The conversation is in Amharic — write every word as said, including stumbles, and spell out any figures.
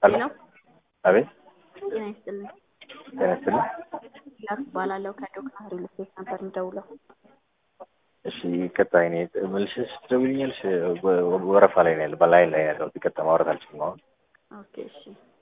ሄሎ አቤት ጤና ይስጥልኝ። ጤና ይስጥልኝ። ላክ እባላለሁ ከዶክተር ሪል ስቴት ነበር የምደውለው። እሺ ቀጣይ እኔ መልሰሽ ትደውይልኛለሽ? ወረፋ ላይ ነው ያለው፣ በላይ ላይ ያለው ቀጣይ ማውራት አልችልም አሁን። ኦኬ እሺ